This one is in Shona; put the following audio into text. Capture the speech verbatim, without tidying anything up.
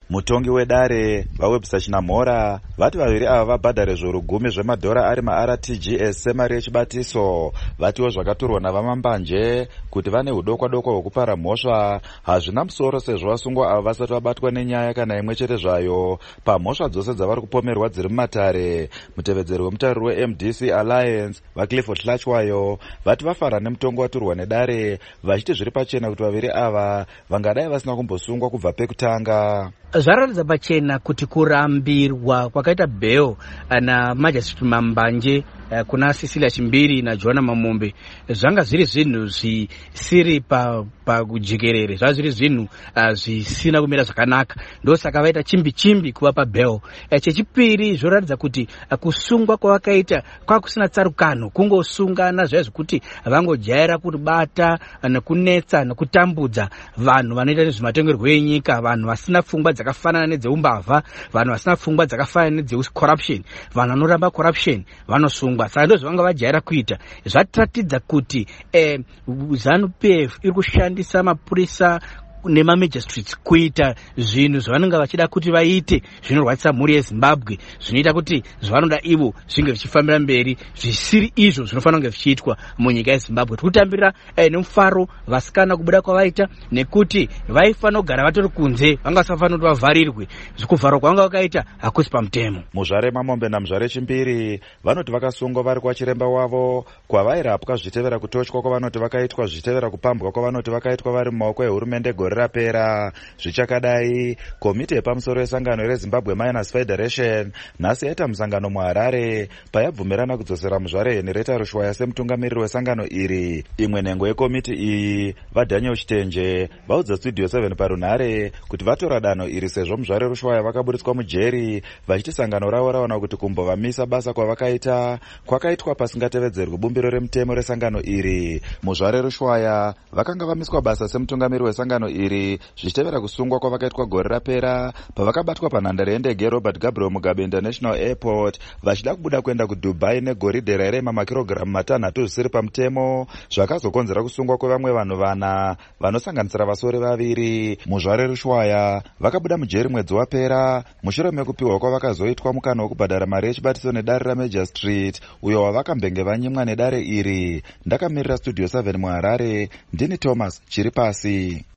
Mutongi wedare vawebsite Namhora vati vaviri ava vabhadhare zviuru gumi zvemadhora ari ma-R T G S semari yechibatiso. Vatiwo zvakaturwa navamambanje kuti vane hudokwa-dokwa hwekupara mhosva hazvina musoro sezvo vasungwa ava vasati vabatwa nenyaya kana imwe chete zvayo pamhosva dzose dzavari kupomerwa dziri mumatare. Mutevedzeri wemutariri we-M D C Alliance vaClifford Hlachwayo vati vafara nemutongo waturwa nedare vachiti zviri pachena kuti vaviri ava vangadai vasina kumbosungwa kubva pekutanga. Zvaratidza pachena kuti kurambirwa kwakaita bheo naMajistrate Mambanje kuna Cecilia Chimbiri naJohana Mamombe zvanga zviri zvinhu zvisiri pakujekerere, zvanga zviri zvinhu zvisina kumira zvakanaka, ndosaka vaita chimbi chimbi kuvapa bheo. Chechipiri zvoratidza kuti kusungwa kwavakaita kwakusina tsarukano, kungosungana zvaizo kuti vangojaira kubata nekunetsa nekutambudza vanhu vanoita nezvematongerwo enyika, vanhu vasina pfungwa dzakafanana nedzeumbavha, vanhu vasina pfungwa dzakafanana nedzecorruption, vanhu vanoramba corruption vanosungwa. Saka ndozvavanga vajaira kuita. Zvatiratidza kuti eh, ZANU P F iri kushandisa mapurisa nemamagistrates kuita zvinhu zvavanenge vachida kuti vaite zvinorwadzisa mhuri yeZimbabwe, zvinoita kuti zvavanoda ivo zvinge vichifambira mberi zvisiri izvo zvinofanira kunge vichiitwa munyika yeZimbabwe. Tikutambira eh, nemufaro vasikana kubuda kwavaita, nekuti vaifanira kugara vatori kunze, vanga vasafanira kuti vavharirwe. Kuvharwa kwavanga vakaita hakusi pamutemo. Muzvare Mamombe namuzvare Chimbiri vanoti vakasungwa vari kwachiremba wavo kwavairapwa zvitevera kutochwa kwavanoti vakaitwa, zvitevera kupambwa kwavanoti vakaitwa vari mumaoko ehurumende gore rapera. Zvichakadai, komiti yepamusoro yesangano reZimbabwe Miners Federation nhasi yaita musangano muHarare payabvumirana kudzosera muzvare Henrietta Rushwaya semutungamiriri wesangano iri. Imwe nhengo yekomiti iyi vaDaniel Chitenje vaudza Studio seven parunhare kuti vatora danho iri sezvo muzvare Rushwaya vakaburitswa mujeri vachiti sangano ravo raona kuti kumbovamisa basa kwavakaita kwakaitwa pasingatevedzerwi bumbiro remutemo resangano iri. Muzvare Rushwaya vakanga vamiswa basa semutungamiriri wesangano iri zvichitevera kusungwa kwavakaitwa gore rapera pavakabatwa panhandare yendege Robert Gabriel Mugabe International Airport vachida kubuda kuenda kuDubai negoridhe rairema makirogiramu matanhatu zvisiri pamutemo, zvakazokonzera kusungwa kwevamwe vanhu vana vanosanganisira vasori vaviri. Muzvare Rushwaya vakabuda mujeri mwedzi wapera mushure mekupiwa kwavakazoitwa mukana wekubhadhara mari yechibatiso nedare raMajistrate uyo wavakambenge vanyimwa nedare iri. Ndakamirira Studio seven muHarare, ndini Thomas Chiripasi.